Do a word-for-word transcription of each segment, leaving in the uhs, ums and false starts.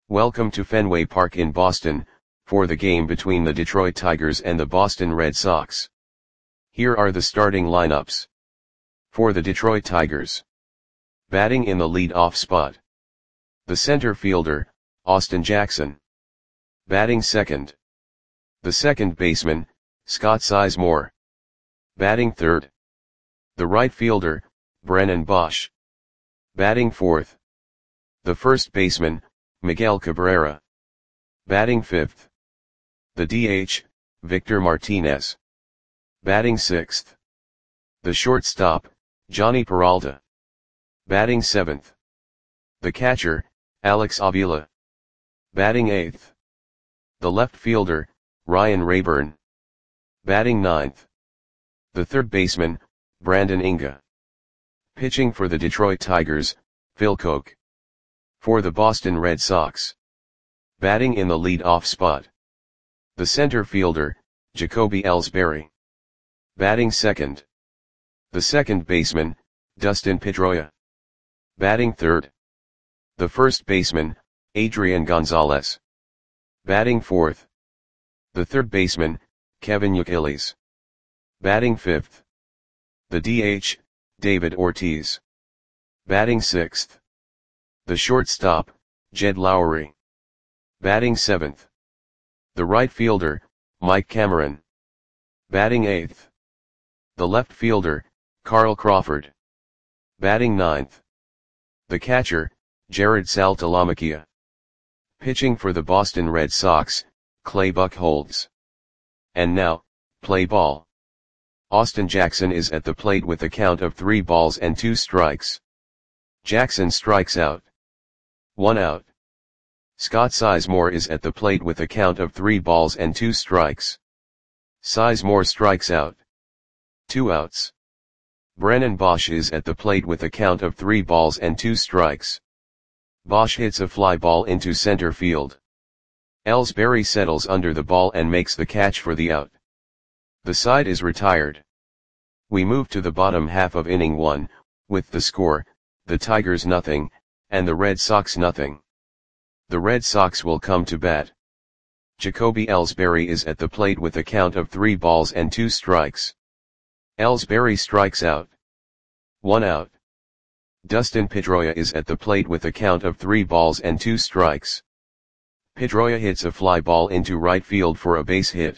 Welcome to Fenway Park in Boston, for the game between the Detroit Tigers and the Boston Red Sox. Here are the starting lineups. For the Detroit Tigers. Batting in the lead-off spot. The center fielder, Austin Jackson. Batting second. The second baseman, Scott Sizemore. Batting third. The right fielder, Brennan Boesch. Batting fourth. The first baseman, Miguel Cabrera. Batting fifth. The D H, Victor Martinez. Batting sixth. The shortstop, Jhonny Peralta. Batting seventh. The catcher, Alex Avila. Batting eighth. The left fielder, Ryan Raburn. Batting ninth. The third baseman, Brandon Inga. Pitching for the Detroit Tigers, Phil Coke. For the Boston Red Sox. Batting in the lead-off spot. The center fielder, Jacoby Ellsbury. Batting second. The second baseman, Dustin Pedroia. Batting third. The first baseman, Adrian Gonzalez. Batting fourth. The third baseman, Kevin Youkilis. Batting fifth. The D H, David Ortiz. Batting sixth. The shortstop, Jed Lowrie. Batting seventh. The right fielder, Mike Cameron. Batting eighth. The left fielder, Carl Crawford. Batting ninth. The catcher, Jared Saltalamacchia. Pitching for the Boston Red Sox, Clay Buchholz. And now, play ball. Austin Jackson is at the plate with a count of three balls and two strikes. Jackson strikes out. One out. Scott Sizemore is at the plate with a count of three balls and two strikes. Sizemore strikes out. Two outs. Brennan Boesch is at the plate with a count of three balls and two strikes. Boesch hits a fly ball into center field. Ellsbury settles under the ball and makes the catch for the out. The side is retired. We move to the bottom half of inning one, with the score, the Tigers nothing, and the Red Sox nothing. The Red Sox will come to bat. Jacoby Ellsbury is at the plate with a count of three balls and two strikes. Ellsbury strikes out. One out. Dustin Pedroia is at the plate with a count of three balls and two strikes. Pedroia hits a fly ball into right field for a base hit.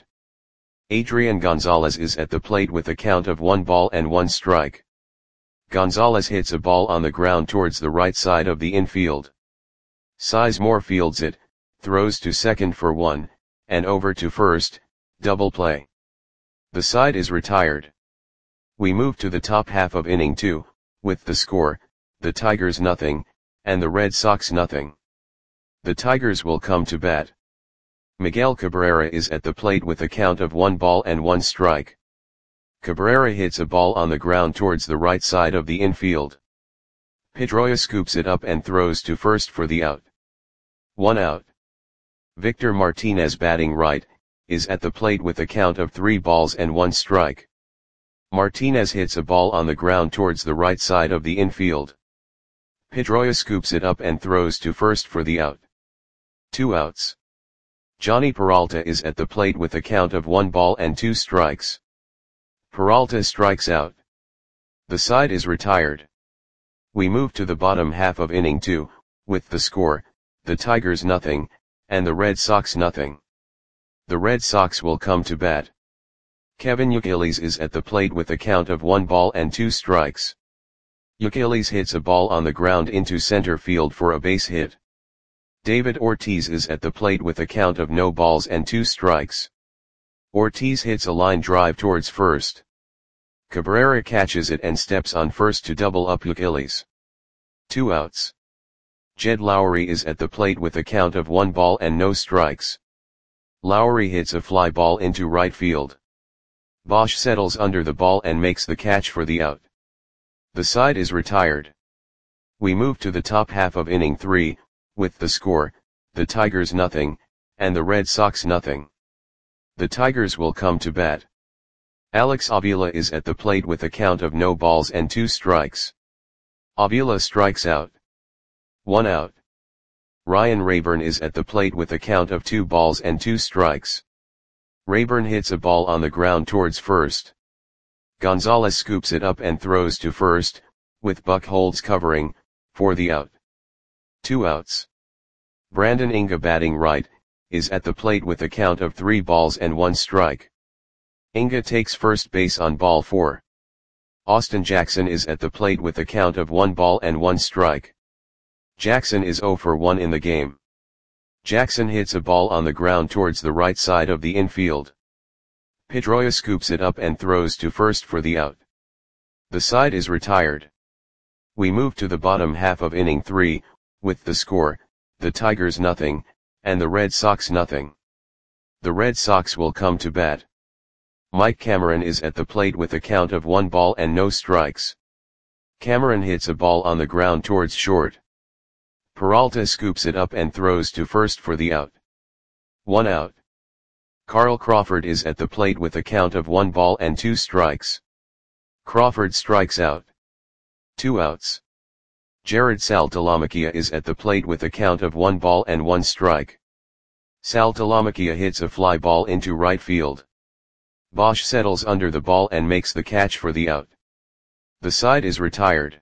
Adrian Gonzalez is at the plate with a count of one ball and one strike. Gonzalez hits a ball on the ground towards the right side of the infield. Sizemore fields it, throws to second for one, and over to first, double play. The side is retired. We move to the top half of inning two, with the score, the Tigers nothing, and the Red Sox nothing. The Tigers will come to bat. Miguel Cabrera is at the plate with a count of one ball and one strike. Cabrera hits a ball on the ground towards the right side of the infield. Pedroia scoops it up and throws to first for the out. One out. Victor Martinez, batting right, is at the plate with a count of three balls and one strike. Martinez hits a ball on the ground towards the right side of the infield. Pedroia scoops it up and throws to first for the out. Two outs. Jhonny Peralta is at the plate with a count of one ball and two strikes. Peralta strikes out. The side is retired. We move to the bottom half of inning two, with the score, the Tigers nothing, and the Red Sox nothing. The Red Sox will come to bat. Kevin Youkilis is at the plate with a count of one ball and two strikes. Youkilis hits a ball on the ground into center field for a base hit. David Ortiz is at the plate with a count of no balls and two strikes. Ortiz hits a line drive towards first. Cabrera catches it and steps on first to double up Youkilis. Two outs. Jed Lowrie is at the plate with a count of one ball and no strikes. Lowrie hits a fly ball into right field. Boesch settles under the ball and makes the catch for the out. The side is retired. We move to the top half of inning three, with the score, the Tigers nothing, and the Red Sox nothing. The Tigers will come to bat. Alex Avila is at the plate with a count of no balls and two strikes. Avila strikes out. One out. Ryan Rayburn is at the plate with a count of two balls and two strikes. Rayburn hits a ball on the ground towards first. Gonzalez scoops it up and throws to first, with Buchholz covering, for the out. Two outs. Brandon Inge, batting right, is at the plate with a count of three balls and one strike. Inge takes first base on ball four. Austin Jackson is at the plate with a count of one ball and one strike. Jackson is oh for one in the game. Jackson hits a ball on the ground towards the right side of the infield. Pedroia scoops it up and throws to first for the out. The side is retired. We move to the bottom half of inning three, with the score, the Tigers nothing, and the Red Sox nothing. The Red Sox will come to bat. Mike Cameron is at the plate with a count of one ball and no strikes. Cameron hits a ball on the ground towards short. Peralta scoops it up and throws to first for the out. One out. Carl Crawford is at the plate with a count of one ball and two strikes. Crawford strikes out. Two outs. Jared Saltalamacchia is at the plate with a count of one ball and one strike. Saltalamacchia hits a fly ball into right field. Bosch settles under the ball and makes the catch for the out. The side is retired.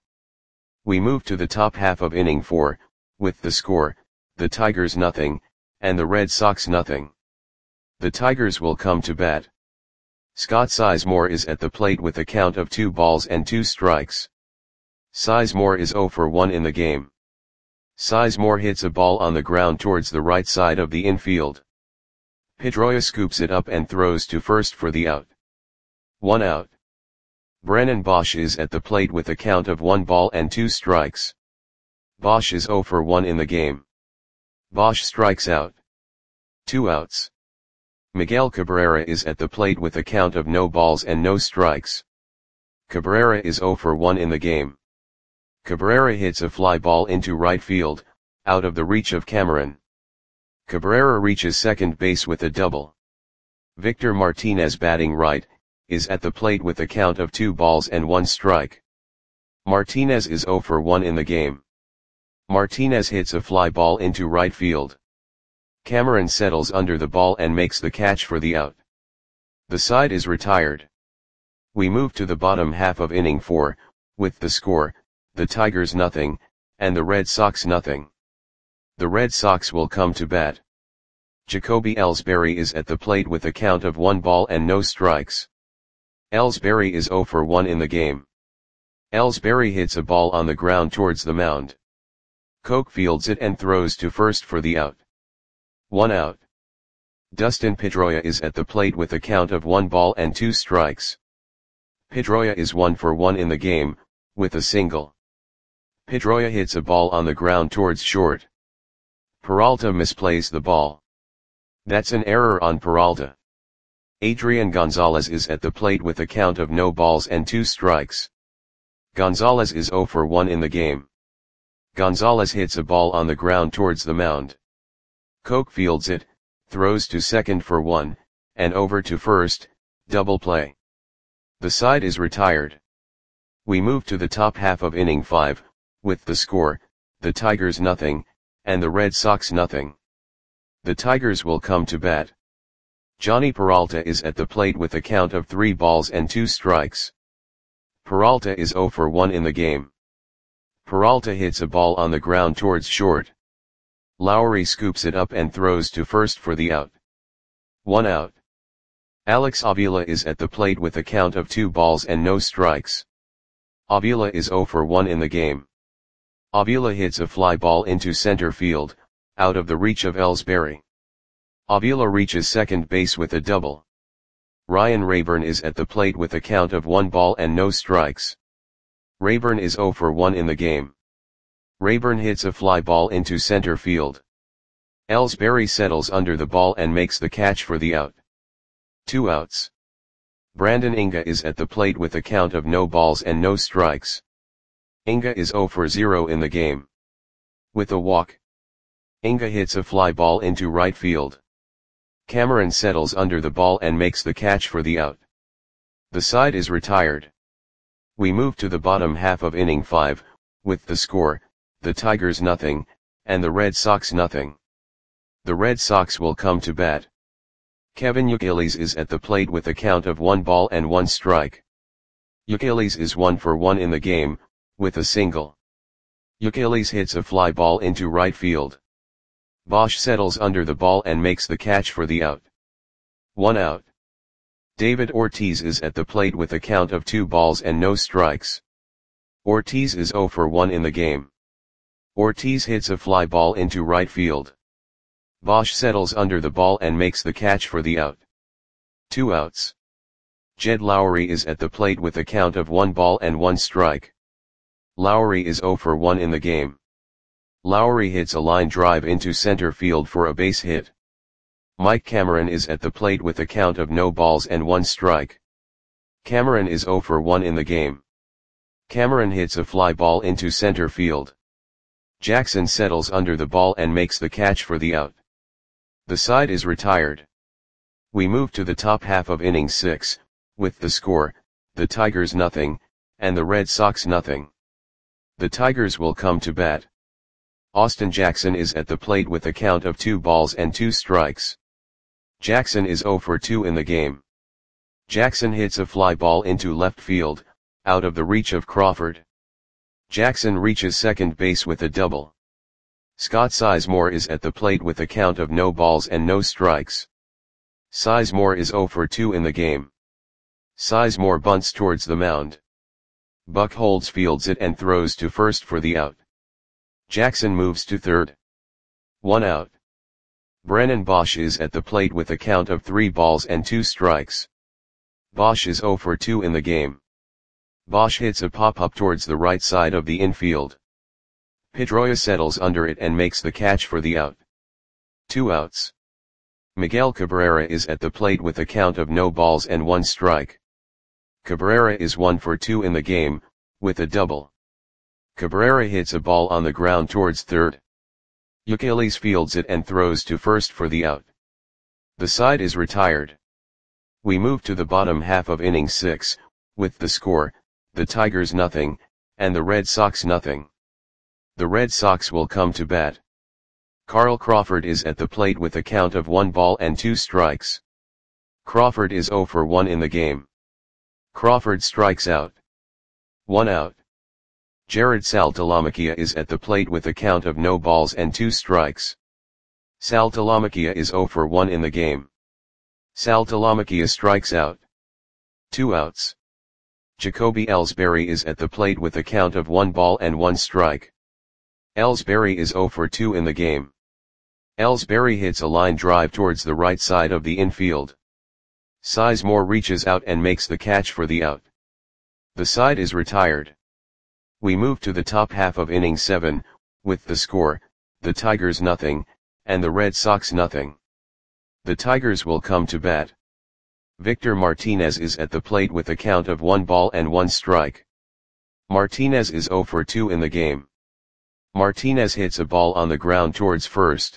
We move to the top half of inning four, with the score, the Tigers nothing, and the Red Sox nothing. The Tigers will come to bat. Scott Sizemore is at the plate with a count of two balls and two strikes. Sizemore is oh for one in the game. Sizemore hits a ball on the ground towards the right side of the infield. Pedroia scoops it up and throws to first for the out. One out. Brennan Bosch is at the plate with a count of one ball and two strikes. Bosch is oh for one in the game. Bosch strikes out. Two outs. Miguel Cabrera is at the plate with a count of no balls and no strikes. Cabrera is oh for one in the game. Cabrera hits a fly ball into right field, out of the reach of Cameron. Cabrera reaches second base with a double. Victor Martinez, batting right, is at the plate with a count of two balls and one strike. Martinez is oh for one in the game. Martinez hits a fly ball into right field. Cameron settles under the ball and makes the catch for the out. The side is retired. We move to the bottom half of inning four, with the score, the Tigers nothing, and the Red Sox nothing. The Red Sox will come to bat. Jacoby Ellsbury is at the plate with a count of one ball and no strikes. Ellsbury is oh for one in the game. Ellsbury hits a ball on the ground towards the mound. Koch fields it and throws to first for the out. One out. Dustin Pedroia is at the plate with a count of one ball and two strikes. Pedroia is one for one in the game, with a single. Pedroia hits a ball on the ground towards short. Peralta misplays the ball. That's an error on Peralta. Adrian Gonzalez is at the plate with a count of no balls and two strikes. Gonzalez is oh for one in the game. Gonzalez hits a ball on the ground towards the mound. Koch fields it, throws to second for one, and over to first, double play. The side is retired. We move to the top half of inning five, with the score, the Tigers nothing, and the Red Sox nothing. The Tigers will come to bat. Johnny Peralta is at the plate with a count of three balls and two strikes. Peralta is oh for one in the game. Peralta hits a ball on the ground towards short. Lowry scoops it up and throws to first for the out. One out. Alex Avila is at the plate with a count of two balls and no strikes. Avila is oh for one in the game. Avila hits a fly ball into center field, out of the reach of Ellsbury. Avila reaches second base with a double. Ryan Rayburn is at the plate with a count of one ball and no strikes. Rayburn is oh for one in the game. Rayburn hits a fly ball into center field. Ellsbury settles under the ball and makes the catch for the out. Two outs. Brandon Inge is at the plate with a count of no balls and no strikes. Inge is oh for zero in the game. With a walk. Inge hits a fly ball into right field. Cameron settles under the ball and makes the catch for the out. The side is retired. We move to the bottom half of inning five, with the score, the Tigers nothing, and the Red Sox nothing. The Red Sox will come to bat. Kevin Youkilis is at the plate with a count of one ball and one strike. Youkilis is one for one in the game, with a single. Youkilis hits a fly ball into right field. Bosch settles under the ball and makes the catch for the out. One out. David Ortiz is at the plate with a count of two balls and no strikes. Ortiz is zero for one in the game. Ortiz hits a fly ball into right field. Bosch settles under the ball and makes the catch for the out. Two outs. Jed Lowry is at the plate with a count of one ball and one strike. Lowry is zero for one in the game. Lowry hits a line drive into center field for a base hit. Mike Cameron is at the plate with a count of no balls and one strike. Cameron is zero for one in the game. Cameron hits a fly ball into center field. Jackson settles under the ball and makes the catch for the out. The side is retired. We move to the top half of inning six, with the score, the Tigers nothing, and the Red Sox nothing. The Tigers will come to bat. Austin Jackson is at the plate with a count of two balls and two strikes. Jackson is zero for two in the game. Jackson hits a fly ball into left field, out of the reach of Crawford. Jackson reaches second base with a double. Scott Sizemore is at the plate with a count of no balls and no strikes. Sizemore is zero for two in the game. Sizemore bunts towards the mound. Buck Holds fields it and throws to first for the out. Jackson moves to third. One out. Brennan Bosch is at the plate with a count of three balls and two strikes. Bosch is zero for two in the game. Bosch hits a pop-up towards the right side of the infield. Pedroia settles under it and makes the catch for the out. Two outs. Miguel Cabrera is at the plate with a count of no balls and one strike. Cabrera is one for two in the game, with a double. Cabrera hits a ball on the ground towards third. Youkilis fields it and throws to first for the out. The side is retired. We move to the bottom half of inning six, with the score, the Tigers nothing, and the Red Sox nothing. The Red Sox will come to bat. Carl Crawford is at the plate with a count of one ball and two strikes. Crawford is zero for one in the game. Crawford strikes out. One out. Jared Saltalamacchia is at the plate with a count of no balls and two strikes. Saltalamacchia is zero for one in the game. Saltalamacchia strikes out. Two outs. Jacoby Ellsbury is at the plate with a count of one ball and one strike. Ellsbury is zero for two in the game. Ellsbury hits a line drive towards the right side of the infield. Sizemore reaches out and makes the catch for the out. The side is retired. We move to the top half of inning seven, with the score, the Tigers nothing, and the Red Sox nothing. The Tigers will come to bat. Victor Martinez is at the plate with a count of one ball and one strike. Martinez is zero for two in the game. Martinez hits a ball on the ground towards first.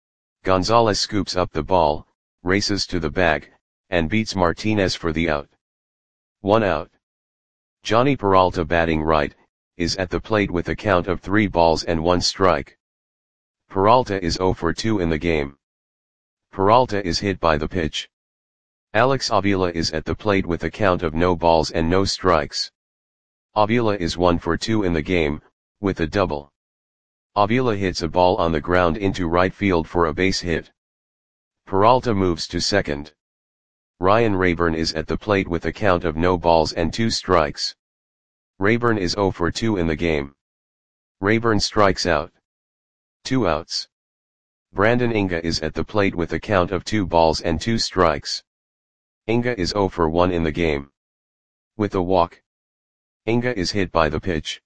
Gonzalez scoops up the ball, races to the bag, and beats Martinez for the out. One out. Johnny Peralta, batting right, is at the plate with a count of three balls and one strike. Peralta is zero for two in the game. Peralta is hit by the pitch. Alex Avila is at the plate with a count of no balls and no strikes. Avila is one for two in the game, with a double. Avila hits a ball on the ground into right field for a base hit. Peralta moves to second. Ryan Rayburn is at the plate with a count of no balls and two strikes. Rayburn is zero for two in the game. Rayburn strikes out. Two outs. Brandon Inga is at the plate with a count of two balls and two strikes. Inga is zero for one in the game. With a walk. Inga is hit by the pitch.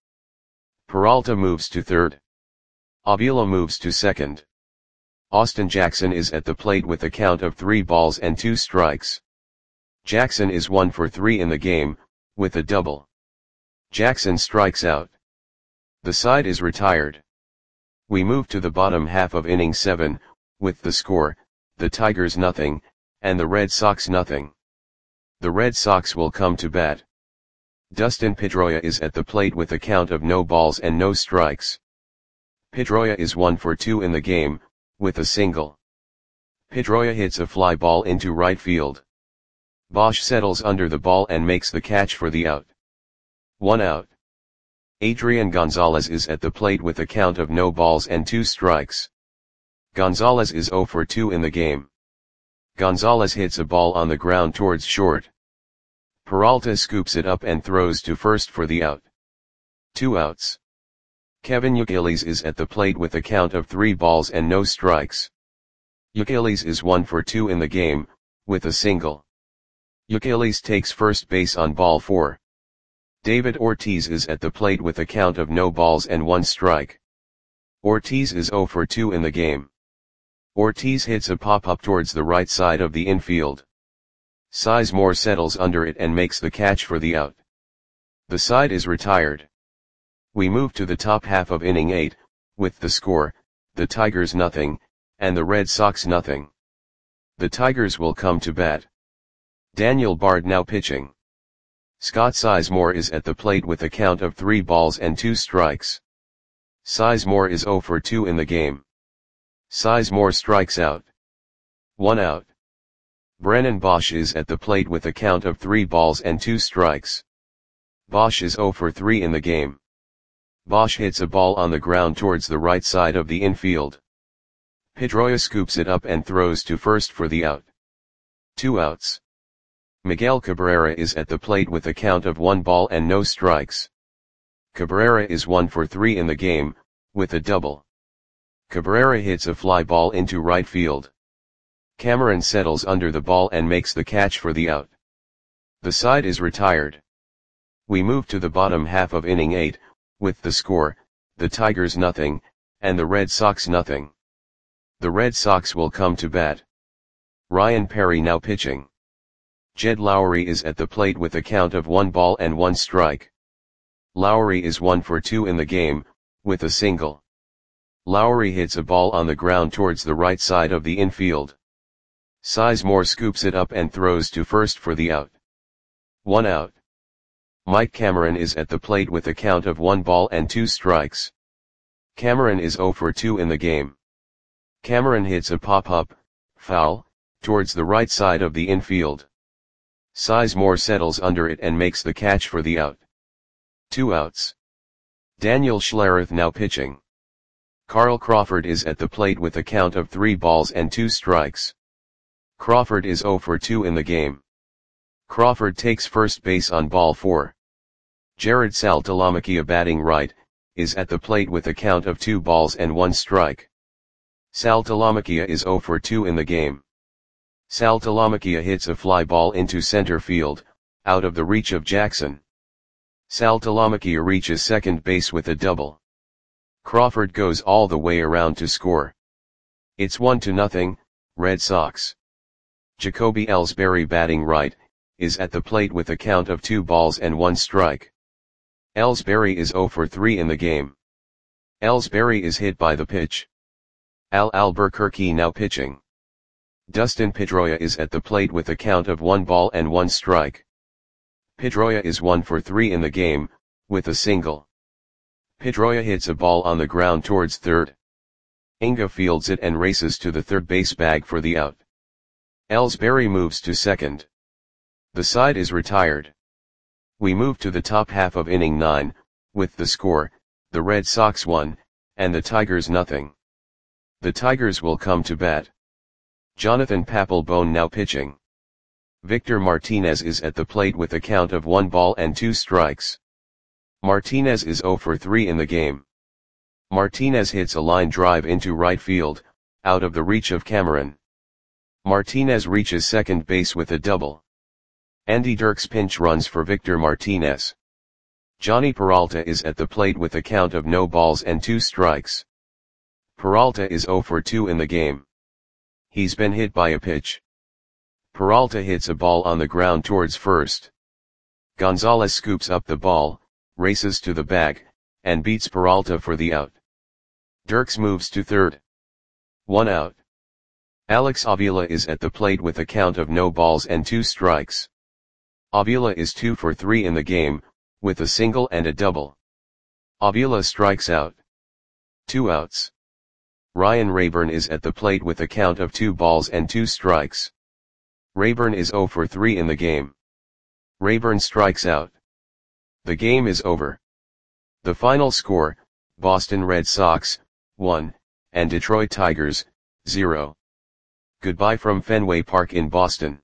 Peralta moves to third. Avila moves to second. Austin Jackson is at the plate with a count of three balls and two strikes. Jackson is one for three in the game, with a double. Jackson strikes out. The side is retired. We move to the bottom half of inning seven, with the score, the Tigers nothing, and the Red Sox nothing. The Red Sox will come to bat. Dustin Pedroia is at the plate with a count of no balls and no strikes. Pedroia is one for two in the game, with a single. Pedroia hits a fly ball into right field. Bosch settles under the ball and makes the catch for the out. One out. Adrian Gonzalez is at the plate with a count of no balls and two strikes. Gonzalez is zero for two in the game. Gonzalez hits a ball on the ground towards short. Peralta scoops it up and throws to first for the out. Two outs. Kevin Youkilis is at the plate with a count of three balls and no strikes. Youkilis is one for two in the game, with a single. Youkilis takes first base on ball four. David Ortiz is at the plate with a count of no balls and one strike. Ortiz is zero for two in the game. Ortiz hits a pop-up towards the right side of the infield. Sizemore settles under it and makes the catch for the out. The side is retired. We move to the top half of inning eight, with the score, the Tigers nothing, and the Red Sox nothing. The Tigers will come to bat. Daniel Bard now pitching. Scott Sizemore is at the plate with a count of three balls and two strikes. Sizemore is zero for two in the game. Sizemore strikes out. One out. Brennan Bosch is at the plate with a count of three balls and two strikes. Bosch is zero for three in the game. Bosch hits a ball on the ground towards the right side of the infield. Pedroia scoops it up and throws to first for the out. Two outs. Miguel Cabrera is at the plate with a count of one ball and no strikes. Cabrera is one for three in the game, with a double. Cabrera hits a fly ball into right field. Cameron settles under the ball and makes the catch for the out. The side is retired. We move to the bottom half of inning eight, with the score, the Tigers nothing, and the Red Sox nothing. The Red Sox will come to bat. Ryan Perry now pitching. Jed Lowry is at the plate with a count of one ball and one strike. Lowry is one for two in the game, with a single. Lowry hits a ball on the ground towards the right side of the infield. Sizemore scoops it up and throws to first for the out. One out. Mike Cameron is at the plate with a count of one ball and two strikes. Cameron is zero for two in the game. Cameron hits a pop-up, foul, towards the right side of the infield. Sizemore settles under it and makes the catch for the out. Two outs. Daniel Schlereth now pitching. Carl Crawford is at the plate with a count of three balls and two strikes. Crawford is zero for two in the game. Crawford takes first base on ball four. Jared Saltalamacchia batting right, is at the plate with a count of two balls and one strike. Saltalamacchia is zero for two in the game. Saltalamacchia hits a fly ball into center field, out of the reach of Jackson. Saltalamacchia reaches second base with a double. Crawford goes all the way around to score. It's one to nothing, Red Sox. Jacoby Ellsbury batting right, is at the plate with a count of two balls and one strike. Ellsbury is zero for three in the game. Ellsbury is hit by the pitch. Al Albuquerque now pitching. Dustin Pedroia is at the plate with a count of one ball and one strike. Pedroia is one for three in the game, with a single. Pedroia hits a ball on the ground towards third. Inga fields it and races to the third base bag for the out. Ellsbury moves to second. The side is retired. We move to the top half of inning nine, with the score, the Red Sox one, and the Tigers nothing. The Tigers will come to bat. Jonathan Papelbon now pitching. Victor Martinez is at the plate with a count of one ball and two strikes. Martinez is zero for three in the game. Martinez hits a line drive into right field, out of the reach of Cameron. Martinez reaches second base with a double. Andy Dirks pinch runs for Victor Martinez. Johnny Peralta is at the plate with a count of no balls and two strikes. Peralta is zero for two in the game. He's been hit by a pitch. Peralta hits a ball on the ground towards first. Gonzalez scoops up the ball, races to the bag, and beats Peralta for the out. Dirks moves to third. One out. Alex Avila is at the plate with a count of no balls and two strikes. Avila is two for three in the game, with a single and a double. Avila strikes out. Two outs. Ryan Raburn is at the plate with a count of two balls and two strikes. Raburn is zero for three in the game. Raburn strikes out. The game is over. The final score, Boston Red Sox, one, and Detroit Tigers, zero. Goodbye from Fenway Park in Boston.